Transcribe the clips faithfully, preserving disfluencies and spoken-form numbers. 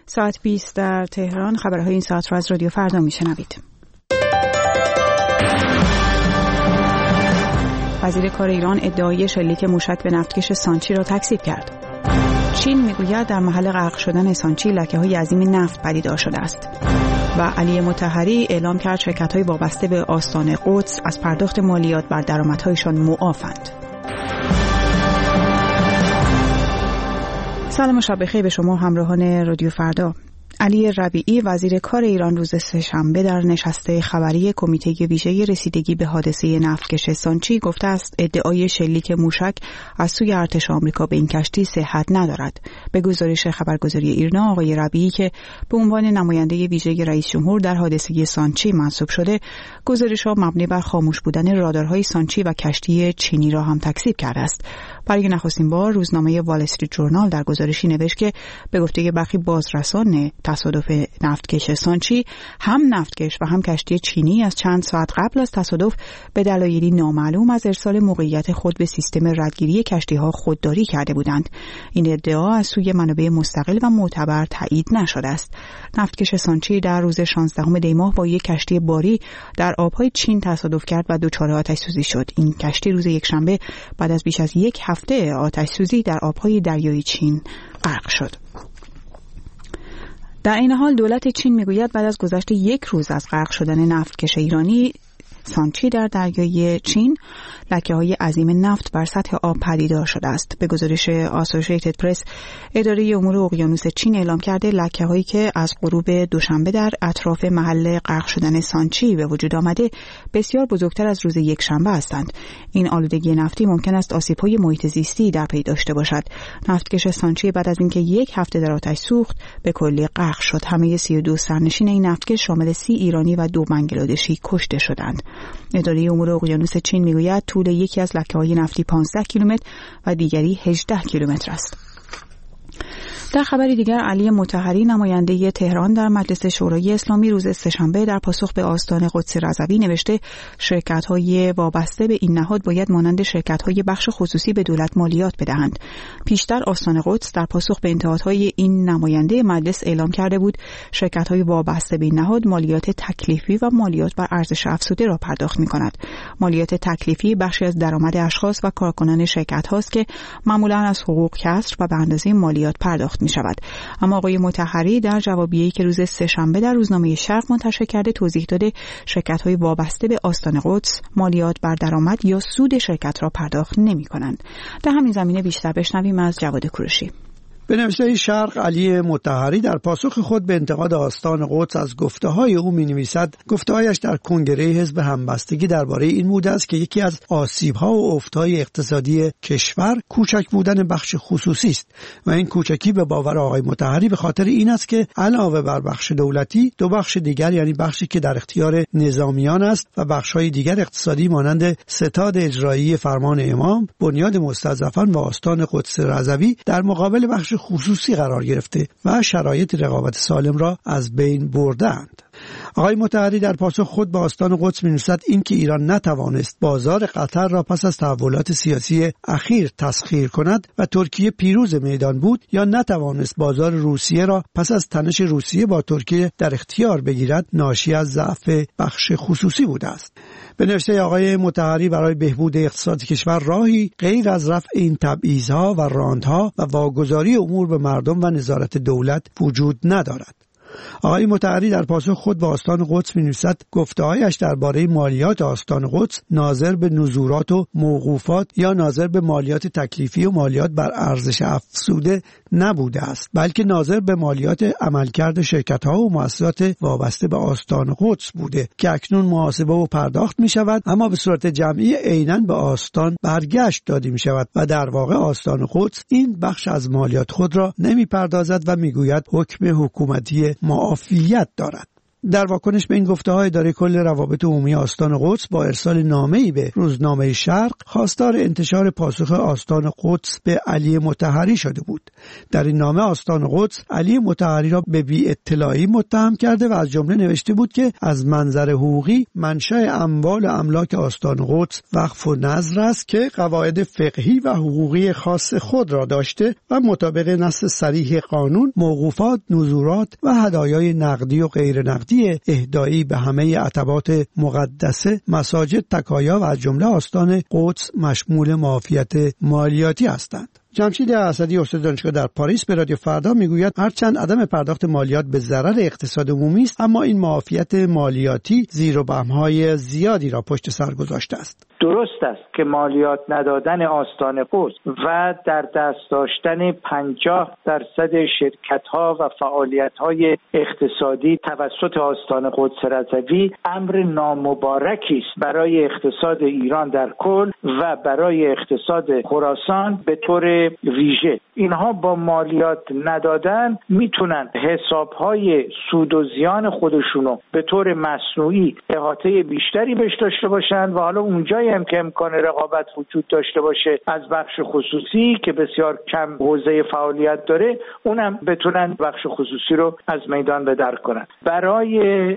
ساعت بیست در تهران. خبرهای این ساعت را از رادیو فردا میشنوید. وزیر کار ایران ادعای شلیک موشک به نفتکش سانچی را تکذیب کرد. چین میگوید در محل غرق شدن سانچی لکه‌های عظیم نفت پدیدار شده است. و علی مطهری اعلام کرد شرکت‌های وابسته به آستان قدس از پرداخت مالیات بر درآمدهایشان معافند. سلام و شب بخیر به شما همراهان رادیو فردا. علی ربیعی وزیر کار ایران روز سه‌شنبه در نشست خبری کمیته ویژه رسیدگی به حادثه نفتکش سانچی گفته است ادعای شلیک موشک از سوی ارتش آمریکا به این کشتی صحت ندارد. به گزارش خبرگزاری ایرنا آقای ربیعی که به عنوان نماینده ویژه رئیس جمهور در حادثه سانچی منصوب شده، گزارش‌ها مبنی بر خاموش بودن رادارهای سانچی و کشتی چینی را هم تکذیب کرده است. برای نخستین بار روزنامه وال استریت ژورنال در گزارشی نوشت که به گفته برخی بازرسان تصادف نفتکش سانچی، هم نفتکش و هم کشتی چینی از چند ساعت قبل از تصادف به دلایلی نامعلوم از ارسال موقعیت خود به سیستم ردگیری کشتی‌ها خودداری کرده بودند. این ادعا از سوی منابع مستقل و معتبر تایید نشده است. نفتکش سانچی در روز شانزدهم دی ماه با یک کشتی باری در آب‌های چین تصادف کرد و دچار آتش‌سوزی شد. این کشتی روز یکشنبه بعد از بیش از یک هفته آتش‌سوزی در آب‌های دریای چین غرق شد. در این حال دولت چین میگوید بعد از گذشت یک روز از غرق شدن نفتکش ایرانی سانچی در دریای چین لکه‌های عظیم نفت بر سطح آب پدیدار شده است. به گزارش آسوشییتد پرس، اداره امور اقیانوس چین اعلام کرده لکه‌هایی که از غروب دوشنبه در اطراف محل غرق شدن سانچی به وجود آمده بسیار بزرگتر از روز یکشنبه هستند. این آلودگی نفتی ممکن است آسیب‌های محیط زیستی در پی داشته باشد. نفتکش سانچی بعد از اینکه یک هفته در آتش سوخت به کلی غرق شد. همه سی و دو سرنشین این نفتکش شامل سی ایرانی و دو بنگلادشی کشته شدند. اداره امور اقیانوس چین میگوید طول یکی از لکه‌های نفتی پانزده کیلومتر و دیگری هجده کیلومتر است. در خبری دیگر، علی مطهری نماینده تهران در مجلس شورای اسلامی روز سه‌شنبه در پاسخ به آستان قدس رضوی نوشته شرکت‌های وابسته به این نهاد باید مانند شرکت‌های بخش خصوصی به دولت مالیات بدهند. پیشتر آستان قدس در پاسخ به انتقادهای این نماینده مجلس اعلام کرده بود شرکت‌های وابسته به این نهاد مالیات تکلیفی و مالیات بر ارزش افزوده را پرداخت می‌کند. مالیات تکلیفی بخشی از درآمد اشخاص و کارکنان شرکت‌هاست که معمولاً از حقوق کسر و به اندازه مالیات پرداخت می شود. اما آقای مطهری در جوابیه‌ای که روز سه‌شنبه در روزنامه شرق منتشر کرده توضیح داده شرکت‌های وابسته به آستان قدس مالیات بر درآمد یا سود شرکت را پرداخت نمی‌کنند. در همین زمینه بیشتر بشنویم از جواد کوروشی. به نوشته شرق، علی مطهری در پاسخ خود به انتقاد آستان قدس از گفته‌های او می‌نویسد گفته‌هایش در کنگره حزب همبستگی درباره این بوده است که یکی از آسیب‌ها و افت‌های اقتصادی کشور کوچک بودن بخش خصوصی است و این کوچکی به باور آقای مطهری به خاطر این است که علاوه بر بخش دولتی دو بخش دیگر، یعنی بخشی که در اختیار نظامیان است و بخش‌های دیگر اقتصادی مانند ستاد اجرایی فرمان امام، بنیاد مستضعفان و آستان قدس رضوی در مقابل بخش خصوصی قرار گرفته و شرایط رقابت سالم را از بین بردند. آقای مطهری در پاسخ خود به آستان قدس می‌نویسد اینکه ایران نتوانست بازار قطر را پس از تحولات سیاسی اخیر تسخیر کند و ترکیه پیروز میدان بود، یا نتوانست بازار روسیه را پس از تنش روسیه با ترکیه در اختیار بگیرد، ناشی از ضعف بخش خصوصی بوده است. به نوشته آقای مطهری برای بهبود اقتصاد کشور راهی غیر از رفع این تبعیض‌ها و راندها و واگذاری امور به مردم و نظارت دولت وجود ندارد. آقای مطهری در پاسخ خود به آستان قدس می‌نویسد گفته‌هایش درباره مالیات آستان قدس ناظر به نزورات و موقوفات یا ناظر به مالیات تکلیفی و مالیات بر ارزش افزوده نبوده است، بلکه ناظر به مالیات عملکرد شرکت‌ها و مؤسسات وابسته به آستان قدس بوده که اکنون محاسبه و پرداخت می‌شود، اما به صورت جمعی عیناً به آستان برگشت داده می‌شود و در واقع آستان قدس این بخش از مالیات خود را نمی‌پردازد و می‌گوید حکم حکومتی معافیت دارد. در واکنش به این گفته‌های اداره کل روابط عمومی آستان قدس با ارسال نامه‌ای به روزنامه شرق خواستار انتشار پاسخ آستان قدس به علی مطهری شده بود. در این نامه آستان قدس علی مطهری را به بی‌اطلاعی متهم کرده و از جمله نوشته بود که از منظر حقوقی منشأ اموال و املاک آستان قدس وقف و نذر است که قواعد فقهی و حقوقی خاص خود را داشته و مطابق نص صریح قانون موقوفات، نذورات و هدایای نقدی و غیر نقدی اهدایی به همه عتبات مقدسه، مساجد، تکایا و از جمله آستان قدس مشمول معافیت مالیاتی هستند. جمشید اسدی استاد دانشگاه در پاریس به رادیو فردا میگوید هرچند عدم پرداخت مالیات به ضرر اقتصاد عمومی است، اما این معافیت مالیاتی زیر و بم‌های زیادی را پشت سر گذاشته است. درست است که مالیات ندادن آستان قدس و در دست داشتن پنجاه درصد شرکت‌ها و فعالیت‌های اقتصادی توسط آستان قدس رضوی امر نامبارکی است برای اقتصاد ایران در کل و برای اقتصاد خراسان به طور ویژه. اینها با مالیات ندادن میتونن حساب‌های سود و زیان خودشونو به طور مصنوعی احاطه بیشتری بهش داشته باشن و حالا اونجایی هم که امکان رقابت وجود داشته باشه از بخش خصوصی که بسیار کم حوزه فعالیت داره، اونم بتونن بخش خصوصی رو از میدان به در کنن. برای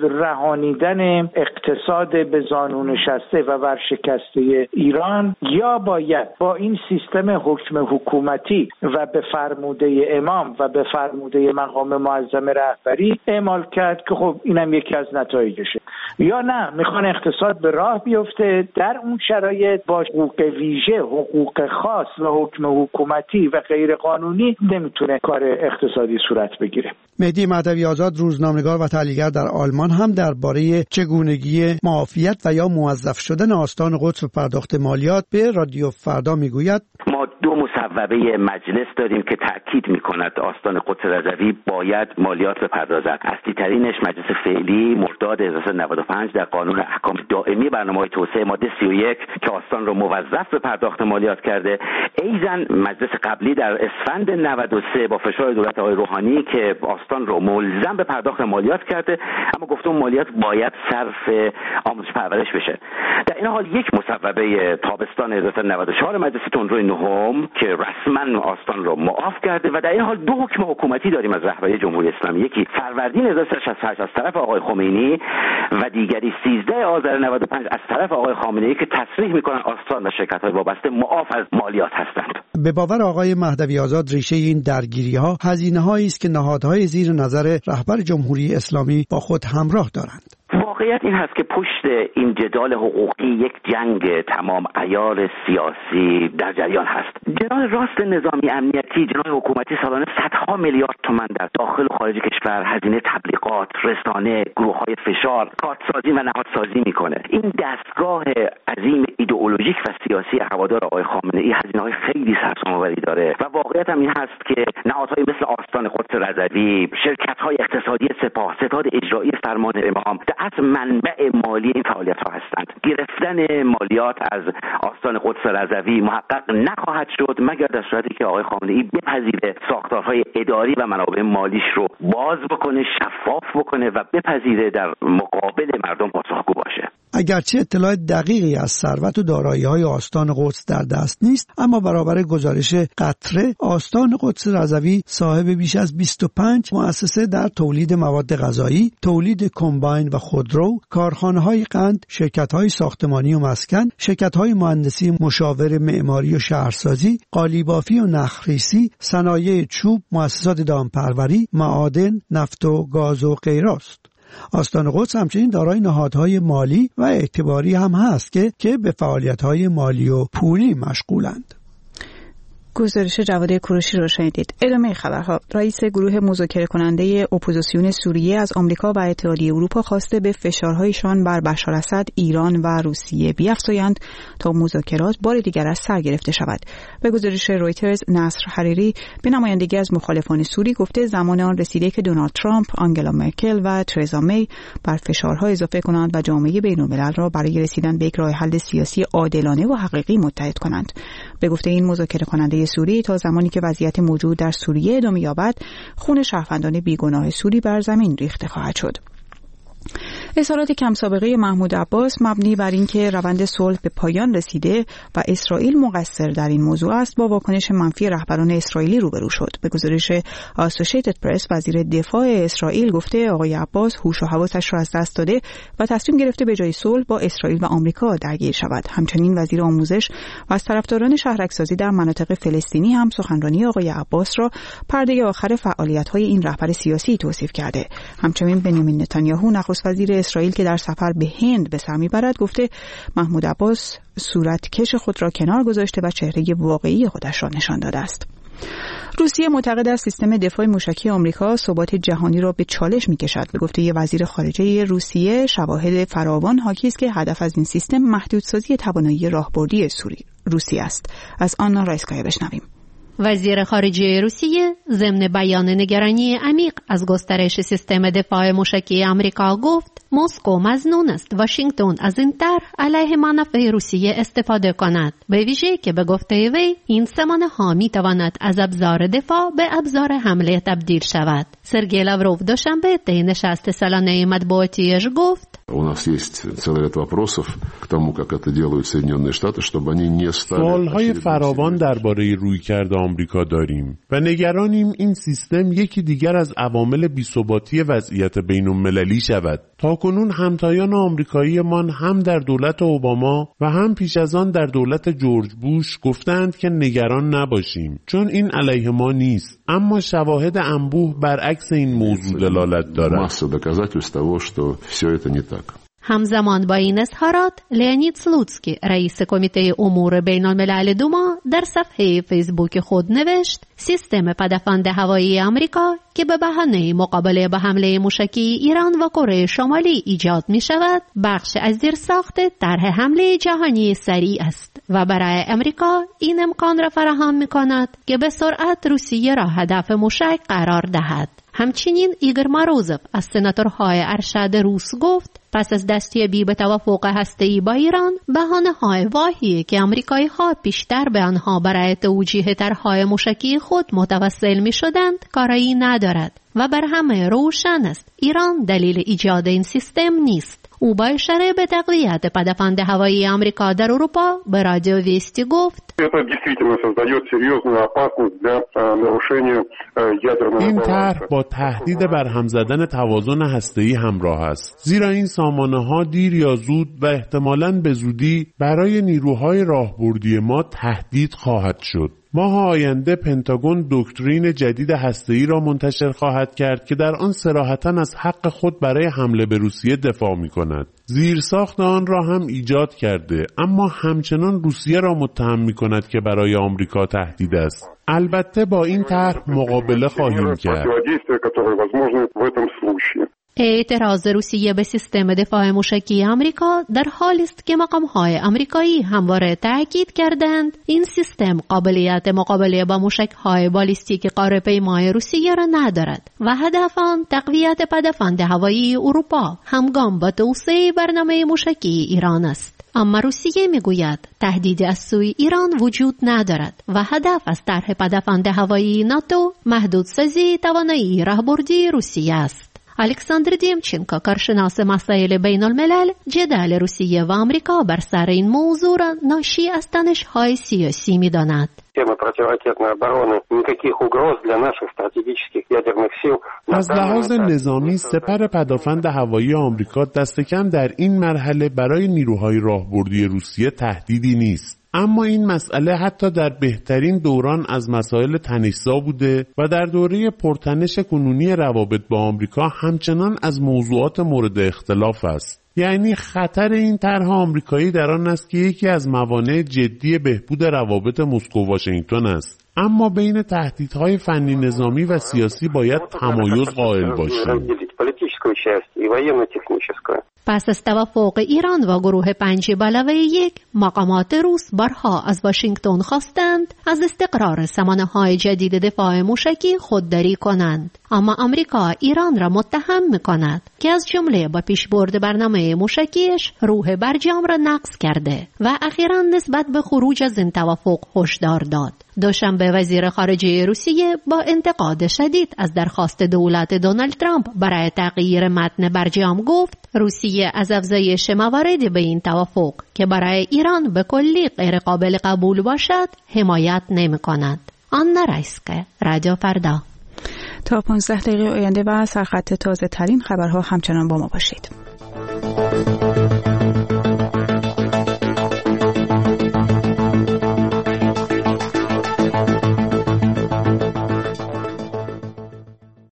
رهانیدن اقتصاد به زانو نشسته و ورشکسته ایران یا باید با این سیستم حکم حکومتی و به فرموده امام و به فرموده مقام معظم رهبری اعمال کرد که خب اینم یکی از نتایجشه، یا نه میخوان اقتصاد به راه بیفته در اون شرایط با حقوق ویژه، حقوق خاص و حکم حکومتی و غیر قانونی نمیتونه کار اقتصادی صورت بگیره. مهدی مهدوی آزاد روزنامه‌نگار و تحلیلگر در آلمان هم درباره چگونگی معافیت و یا موظف شدن آستان قدس و پرداخت مالیات به رادیو فردا میگوید ما دو مصوبه مجلس داریم که تاکید میکند آستان قدس رضوی باید مالیات بپردازد. اصلی ترینش مجلس فعلی مرداد هزار و سیصد و نود و پنج در قانون احکام دائمی برنامه‌های توسعه ماده سی و یک که آستان را موظف به پرداخت مالیات کرده. ایزن مجلس قبلی در اسفند نود و سه با فشار دولت آقای روحانی که آستان را ملزم به پرداخت مالیات کرده، اما گفته اون مالیات باید صرف آموزش پرورش بشه. در این حال یک مصوبه تابستان هزار و سیصد و نود و چهار مجلس تندروی نهم که رسما آستان را معاف کرده و در این حال دو حکم حکومتی داریم از رهبری جمهوری اسلامی، یکی فروردین هزار و سیصد و شصت و هشت از طرف آقای خمینی و دیگری سیزده آذر نود و پنج از طرف آقای خامنه‌ای که تصریح میکنن آستان و شرکت‌های وابسته معاف از مالیات هستند. به باور آقای مهدوی آزاد ریشه این درگیری‌ها هزینه‌هایی است که نهادهای زیر نظر رهبر جمهوری اسلامی با خود همراه دارند. واقعیت این هست که پشت این جدال حقوقی یک جنگ تمام عیار سیاسی در جریان هست. جناح راست نظامی امنیتی، جناح حکومتی سالانه صدها میلیارد تومان در داخل و خارج کشور هزینه تبلیغات، رسانه، گروه‌های فشار، کارتسازی و نهادسازی میکنه. این دستگاه عظیم ایدئولوژیک و سیاسی هوادار آقای خامنه‌ای هزینه‌های خیلی سرسام‌آوری داره و واقعیت هم این هست که نهادهای مثل آستان قدس رضوی، شرکت‌های اقتصادی سپاه، ستاد اجرایی فرمان امام از منبع مالی این فعالیت‌ها هستند. گرفتن مالیات از آستان قدس رضوی محقق نخواهد شد مگر در صورتی که آقای خامنه‌ای بپذیره ساختارهای اداری و منابع مالیش رو باز بکنه، شفاف بکنه و بپذیره در مقابل مردم پاسخگو باشه. اگرچه اطلاع دقیقی از ثروت و دارایی‌های آستان قدس در دست نیست، اما برابر گزارش قطره آستان قدس رضوی صاحب بیش از بیست و پنج مؤسسه در تولید مواد غذایی، تولید کمباین و خودرو، کارخانه‌های قند، شرکت‌های ساختمانی و مسکن، شرکت‌های مهندسی مشاور معماری و شهرسازی، قالیبافی و نخریسی، صنایع چوب، مؤسسات دامپروری، معادن، نفت و گاز و غیره است. آستان قدس همچنین دارای نهادهای مالی و اعتباری هم هست که که به فعالیت‌های مالی و پولی مشغولند. گزارش جواد کوروشی رو شنیدید. ادامه خبرها. رئیس گروه مذاکره کننده اپوزیسیون سوریه از آمریکا و اتحادیه اروپا خواسته به فشارهایشان بر بشار اسد، ایران و روسیه بیفزایند تا مذاکرات بار دیگر از سر گرفته شود. به گزارش رویترز، نصر حریری به نمایندگی از مخالفان سوری گفته زمان آن رسیده که دونالد ترامپ، آنگلا مرکل و ترزا می بر فشارها اضافه کنند و جامعه بین‌الملل را برای رسیدن به یک راه حل سیاسی عادلانه و حقیقی متحد کنند. به گفته این مذاکره کننده سوری تا زمانی که وضعیت موجود در سوریه ادامه یابد، خون شهروندان بیگناه سوری بر زمین ریخته خواهد شد. اظهارات کم سابقه محمود عباس مبنی بر اینکه روند صلح به پایان رسیده و اسرائیل مقصر در این موضوع است با واکنش منفی رهبران اسرائیلی روبرو شد. به گزارش آسوشیتد پرس، وزیر دفاع اسرائیل گفته آقای عباس هوش و حواسش را از دست داده و تصمیم گرفته به جای صلح با اسرائیل و آمریکا درگیر شود. همچنین وزیر آموزش و از طرفداران شهرک‌سازی در مناطق فلسطینی هم سخنرانی آقای عباس را پرده آخر فعالیت‌های این رهبر سیاسی توصیف کرده. همچنین بنیامین نتانیاهو نخست وزیر اسرائیل که در سفر به هند به سر میبرد گفته محمود عباس صورتکش خود را کنار گذاشته و چهره واقعی خودش را نشان داده است. روسیه معتقد است سیستم دفاع موشکی آمریکا ثبات جهانی را به چالش می‌کشد. به گفته ی وزیر خارجه روسیه، شواهد فراوان حاکی است که هدف از این سیستم محدودسازی توانایی راهبردی روسیه است. از آنا رایسکایا بشنویم. وزیر خارجه روسیه ضمن بیان نگرانی عمیق از گسترش سیستم دفاع موشکی آمریکا گفت مسکو مظنون است واشنگتن از این طرح علیه منافع روسیه استفاده کند، به ویژه که به گفته وی این سامانه‌ها می‌تواند از ابزار دفاع به ابزار حمله تبدیل شود. سرگئی لاوروف دوشنبه طی نشست سالانه مطبوعاتیش گفت У нас есть целый ряд вопросов к тому, как это делают Соединенные Штаты, чтобы они не стали. سوالهای فراوان درباره رویکرد آمریکا داریم و نگرانیم این سیستم یکی دیگر از عوامل بی‌ثباتی وضعیت بین‌المللی شود. تاکنون همتایان آمریکاییمان هم در دولت اوباما و هم پیش از آن در دولت جورج بوش گفتند که نگران نباشیم چون این علیه ما نیست، اما شواهد انبوه برعکس این موضوع دلالت دارد. همزمان با این اظهارات، لئونید سلوتسکی، رئیس کمیته امور بین الملل دوما، در صفحه فیسبوک خود نوشت سیستم پدافند هوایی آمریکا که به بهانه مقابله با حمله موشکی ایران و کره شمالی ایجاد می شود، بخش از زیرساخت طرح حمله جهانی سریع است و برای امریکا این امکان را فراهم می کند که به سرعت روسیه را هدف موشک قرار دهد. همچنین ایگور ماروزوف از سناتورهای ارشد روس گفت پس از دستیابی به توافق هسته‌ای با ایران، بهانه‌های واهی که آمریکایی‌ها پیشتر به آنها برای توجیه طرح‌های موشکی خود متوسل می‌شدند کاری ندارد و بر همه روشن است ایران دلیل ایجاد این سیستم نیست. او با اشاره به تقویت پدافند هوایی آمریکا در اروپا به رادیو ویستی گفت این طرح با تهدید برهم زدن توازن هسته‌ای همراه است، زیرا این سامانه‌ها دیر یا زود و احتمالاً به زودی برای نیروهای راهبردی ما تهدید خواهد شد. ماه آینده پنتاگون دکترین جدید هسته‌ای را منتشر خواهد کرد که در آن صراحتاً از حق خود برای حمله به روسیه دفاع می‌کند. زیرساخت آن را هم ایجاد کرده، اما همچنان روسیه را متهم می‌کند که برای آمریکا تهدید است. البته با این طرح مقابله خواهیم کرد. اعتراض روسیه به سیستم دفاع موشکی آمریکا در حالی است که مقام‌های آمریکایی همواره تاکید کردند این سیستم قابلیت مقابله با موشک‌های بالیستیک قاره‌پیمای روسیه را ندارد و هدف آن تقویت پدافند هوایی اروپا همگام با توسعه برنامه موشکی ایران است. اما روسیه میگوید تهدید از سوی ایران وجود ندارد و هدف از طرح پدافند هوایی ناتو محدودسازی توانایی راهبردی روسیه است. الکساندر دیمچنکو، کارشناس مسائل بین الملل، جدال روسیه و آمریکا بر سر این موضوع را ناشی از تنش‌های سیاسی می‌داند. از لحاظ نظامی سپر پدافند هوایی آمریکا دست کم در این مرحله برای نیروهای راهبردی روسیه تهدیدی نیست. اما این مسئله حتی در بهترین دوران از مسائل تنش‌زا بوده و در دوره پرتنش کنونی روابط با آمریکا همچنان از موضوعات مورد اختلاف است. یعنی خطر این طرح آمریکایی در آن است که یکی از موانع جدی بهبود روابط مسکو واشنگتن است. اما بین تهدیدهای فنی نظامی و سیاسی باید تمایز قائل باشیم. پس از توافق ایران و گروه پنج علاوه یک، مقامات روس بارها از واشنگتن خواستند از استقرار سامانه‌های جدید دفاع موشکی خودداری کنند. اما آمریکا ایران را متهم می‌کند که از جمله با پیشبرد برنامه موشکیش روح برجام را نقض کرده و اخیراً نسبت به خروج از این توافق هشدار داد. دوشنبه وزیر خارجه روسیه با انتقاد شدید از درخواست دولت دونالد ترامپ برای تغییر متن برجام گفت روسیه از افزایش مواردی به این توافق که برای ایران به کلی غیر قابل قبول باشد حمایت نمی کند. آنا رایسکه، رادیو فردا. تا پانزده دقیقه آینده و سرخط تازه ترین خبرها همچنان با ما باشید.